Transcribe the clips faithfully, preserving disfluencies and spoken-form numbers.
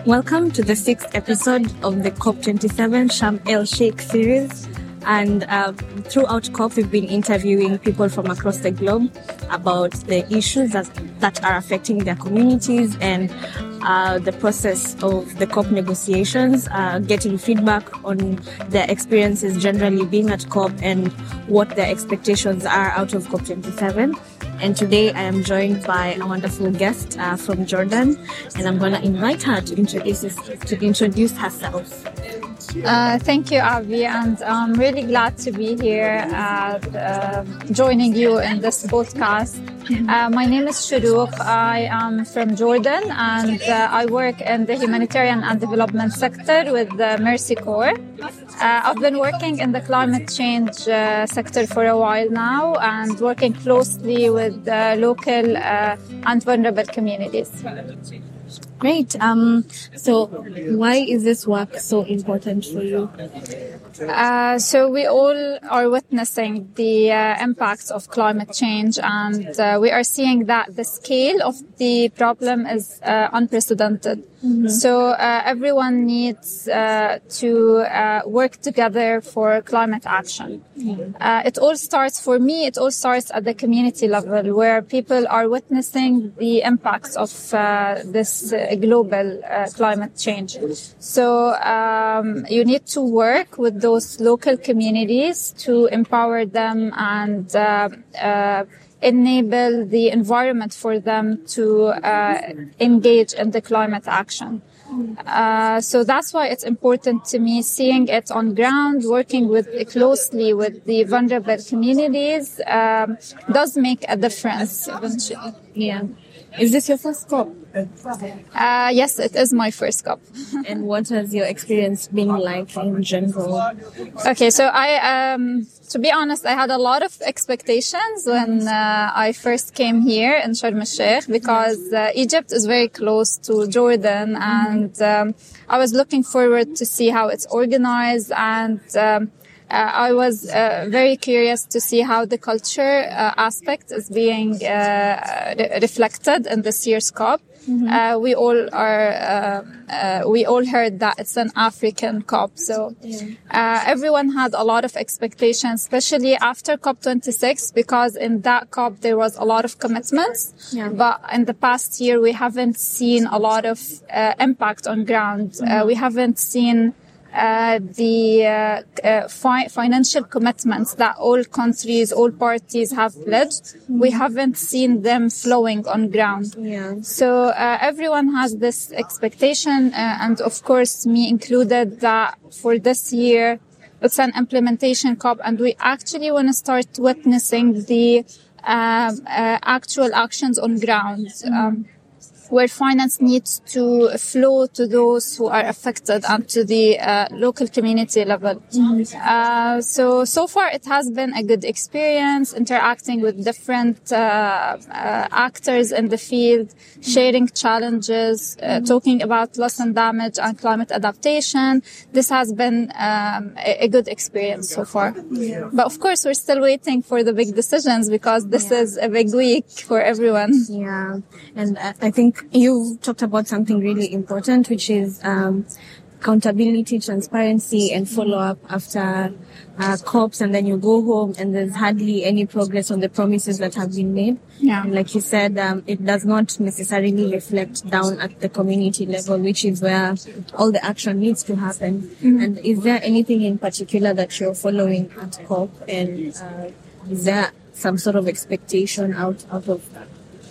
Welcome to the sixth episode of the COP twenty-seven Sharm El Sheikh series. And uh, throughout COP, we've been interviewing people from across the globe about the issues that, that are affecting their communities and uh, the process of the COP negotiations, uh, getting feedback on their experiences generally being at COP and what their expectations are out of COP twenty-seven. And today I am joined by a wonderful guest uh, from Jordan, and I'm going to invite her to introduce to introduce herself. Uh, thank you, Avi, and I'm really glad to be here and uh, joining you in this podcast. Uh, my name is Shourouk. I am from Jordan, and uh, I work in the humanitarian and development sector with the Mercy Corps. Uh, I've been working in the climate change uh, sector for a while now and working closely with uh, local uh, and vulnerable communities. Great. Um, so why is this work so important for you? Uh, so we all are witnessing the uh, impacts of climate change, and uh, we are seeing that the scale of the problem is uh, unprecedented. Mm-hmm. So uh, everyone needs uh, to uh, work together for climate action. Mm-hmm. Uh, it all starts, for me, it all starts at the community level, where people are witnessing the impacts of uh, this uh, global uh, climate change. So um, you need to work with those local communities to empower them and uh, uh, enable the environment for them to uh, engage in the climate action. Uh, so that's why it's important to me, seeing it on ground, working with closely with the vulnerable communities um, does make a difference eventually. Yeah. Is this your first COP? Uh, yes, it is my first COP. And what has your experience been like in general? Okay, so I, um, to be honest, I had a lot of expectations when uh, I first came here in Sharm El Sheikh, because uh, Egypt is very close to Jordan, and um, I was looking forward to see how it's organized, and um, Uh, I was uh, very curious to see how the culture uh, aspect is being uh, re- reflected in this year's COP. Mm-hmm. Uh, we all are, uh, uh, we all heard that it's an African COP. So, uh, everyone had a lot of expectations, especially after COP twenty-six, because in that COP there was a lot of commitments. Yeah. But in the past year, we haven't seen a lot of uh, impact on ground. Mm-hmm. Uh, we haven't seen Uh, the uh, uh, fi- financial commitments that all countries, all parties have pledged. Mm-hmm. We haven't seen them flowing on ground. Yeah. So uh, everyone has this expectation, uh, and of course me included, that for this year it's an implementation COP, and we actually want to start witnessing the uh, uh, actual actions on ground. Mm-hmm. Um, where finance needs to flow to those who are affected and to the uh, local community level. Mm-hmm. Uh, so, so far it has been a good experience interacting with different uh, uh, actors in the field, sharing challenges, uh, mm-hmm. talking about loss and damage and climate adaptation. This has been um, a, a good experience so far. Yeah. But of course, we're still waiting for the big decisions, because this yeah. is a big week for everyone. Yeah, and I think you talked about something really important, which is um, accountability, transparency, and follow-up after uh, COPs, and then you go home and there's hardly any progress on the promises that have been made. Yeah. And like you said, um, it does not necessarily reflect down at the community level, which is where all the action needs to happen. Mm-hmm. And is there anything in particular that you're following at COP, and uh, is there some sort of expectation out, out of that?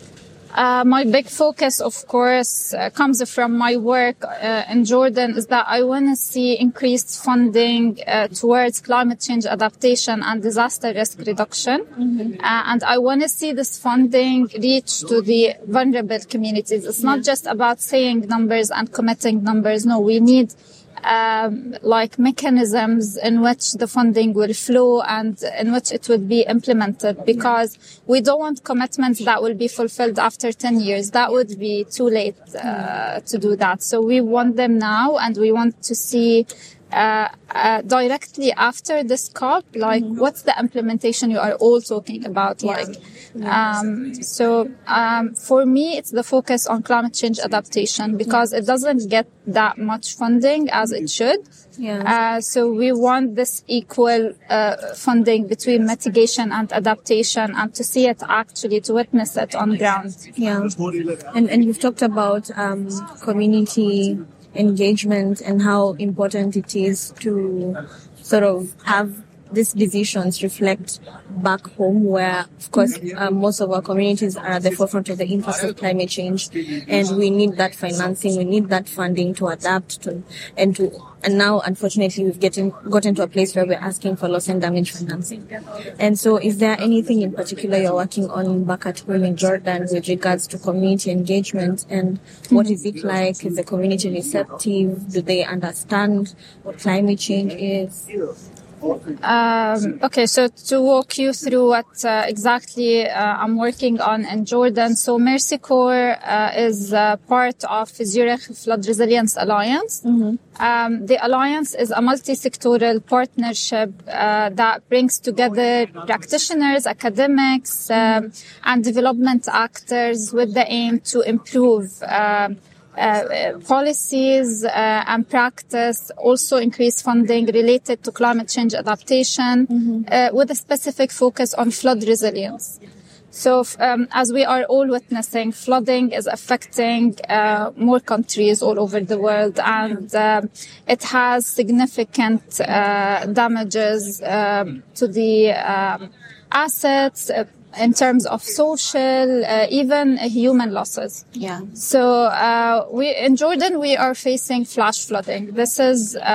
Uh, my big focus, of course, uh, comes from my work uh, in Jordan, is that I want to see increased funding uh, towards climate change adaptation and disaster risk reduction. Mm-hmm. Uh, and I want to see this funding reach to the vulnerable communities. It's not just about saying numbers and committing numbers. No, we need Um, like mechanisms in which the funding will flow and in which it will be implemented, because we don't want commitments that will be fulfilled after ten years. That would be too late uh, to do that. So we want them now, and we want to see uh, uh, directly after this COP, like mm-hmm. what's the implementation you are all talking about? Yeah. Like, um, so um, for me, it's the focus on climate change adaptation because it doesn't get that much funding as it should. Yeah. Uh, so we want this equal uh, funding between mitigation and adaptation, and to see it actually, to witness it on ground. Yeah. And and you've talked about um, community engagement and how important it is to sort of have these decisions reflect back home where, of course, uh, most of our communities are at the forefront of the impacts of climate change. And we need that financing, we need that funding to adapt to, and to, and now, unfortunately, we've getting, gotten to a place where we're asking for loss and damage financing. And so is there anything in particular you're working on back at home in Jordan with regards to community engagement? And what is it like? Is the community receptive? Do they understand what climate change is? Um, okay, so to walk you through what uh, exactly uh, I'm working on in Jordan. So Mercy Corps uh, is uh, part of Zurich Flood Resilience Alliance. Mm-hmm. Um, the alliance is a multi-sectoral partnership uh, that brings together practitioners, academics, um, and development actors with the aim to improve um, Uh, policies uh, and practice, also increase funding related to climate change adaptation, mm-hmm. uh, with a specific focus on flood resilience. So, um, as we are all witnessing, flooding is affecting uh, more countries all over the world, and uh, it has significant uh, damages um, to the um, assets, uh, in terms of social, uh, even human losses. Yeah. So, uh, we, in Jordan, we are facing flash flooding. This is, um,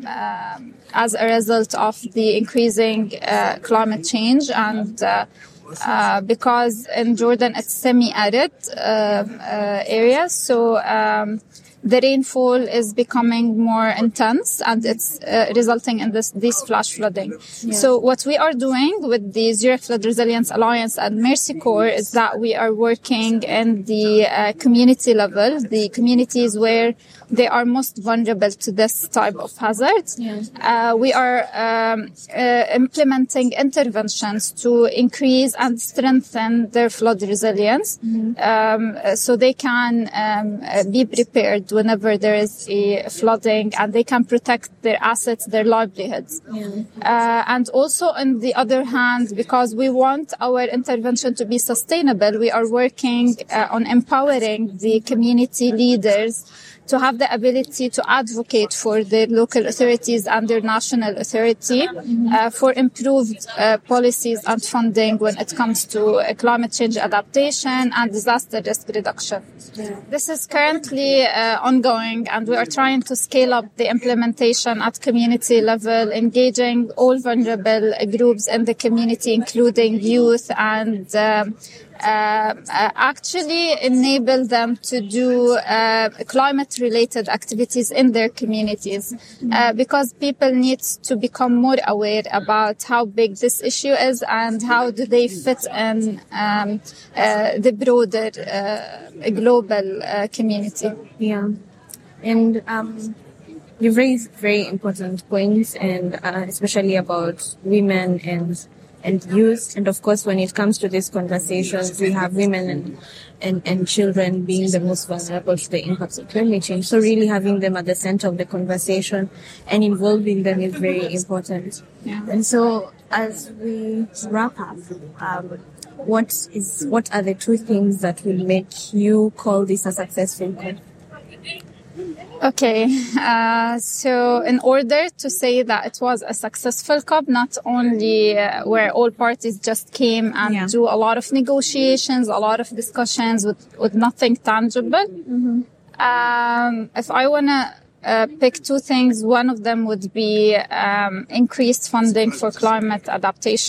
uh, as a result of the increasing, uh, climate change and, uh, uh, because in Jordan it's semi-arid, uh, uh, areas. So, um, the rainfall is becoming more intense and it's uh, resulting in this, this flash flooding. Yeah. So what we are doing with the Zurich Flood Resilience Alliance and Mercy Corps is that we are working in the uh, community level, the communities where they are most vulnerable to this type of hazards. Yeah. Uh, we are um, uh, implementing interventions to increase and strengthen their flood resilience, mm-hmm. um, so they can um, uh, be prepared whenever there is a flooding, and they can protect their assets, their livelihoods. Yeah. Uh, and also, on the other hand, because we want our intervention to be sustainable, we are working uh, on empowering the community leaders to have the ability to advocate for their local authorities and their national authority uh, for improved uh, policies and funding when it comes to uh, climate change adaptation and disaster risk reduction. Yeah. This is currently uh, ongoing, and we are trying to scale up the implementation at community level, engaging all vulnerable groups in the community, including youth, and um, Uh, uh, actually enable them to do uh, climate-related activities in their communities, uh, because people need to become more aware about how big this issue is and how do they fit in um, uh, the broader uh, global uh, community. Yeah, and um, you've raised very important points, and uh, especially about women and and youth. And of course, when it comes to these conversations, we have women and, and, and children being the most vulnerable to the impacts of climate change. So really having them at the center of the conversation and involving them is very important. Yeah. And so as we wrap up, um, what is, what are the two things that will make you call this a successful COP? Okay, uh, so in order to say that it was a successful COP, not only uh, where all parties just came and yeah. do a lot of negotiations, a lot of discussions with, with nothing tangible. Mm-hmm. Um, if I want to uh, pick two things, one of them would be um, increased funding for climate adaptation.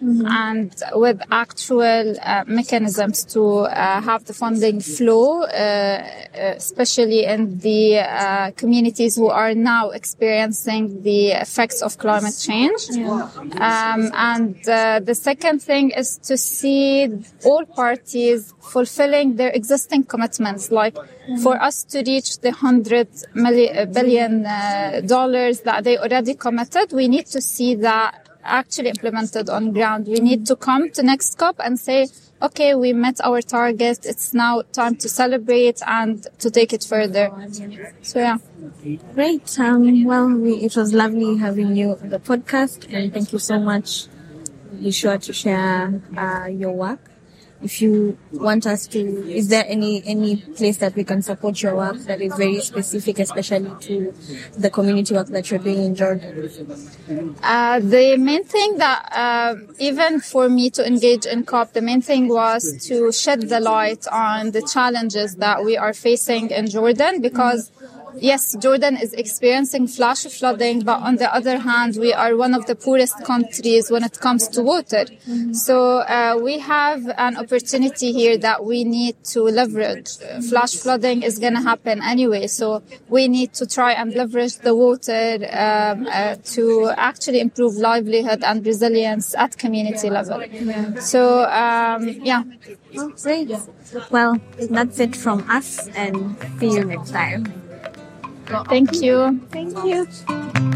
mm-hmm. and with actual uh, mechanisms to uh, have the funding flow, uh, especially in the uh, communities who are now experiencing the effects of climate change. Yeah. Um, and uh, the second thing is to see all parties fulfilling their existing commitments, like mm-hmm. for us to reach the hundred million, billion uh, dollars that they already committed, we need to see that actually implemented on ground. We need to come to next COP and say, okay, we met our target. It's now time to celebrate and to take it further. So, yeah. Great. Um, well, we, it was lovely having you on the podcast, and thank you so much. Be sure to share uh, your work. If you want us to, is there any, any place that we can support your work that is very specific, especially to the community work that you're doing in Jordan? Uh, the main thing that, uh, even for me to engage in COP, the main thing was to shed the light on the challenges that we are facing in Jordan, because yes, Jordan is experiencing flash flooding, but on the other hand, we are one of the poorest countries when it comes to water. Mm-hmm. So uh, we have an opportunity here that we need to leverage. Flash flooding is going to happen anyway, so we need to try and leverage the water um, uh, to actually improve livelihood and resilience at community level. Yeah. So, um, yeah. Oh, great. Well, that's it from us, and see you next time. Thank you. Thank you.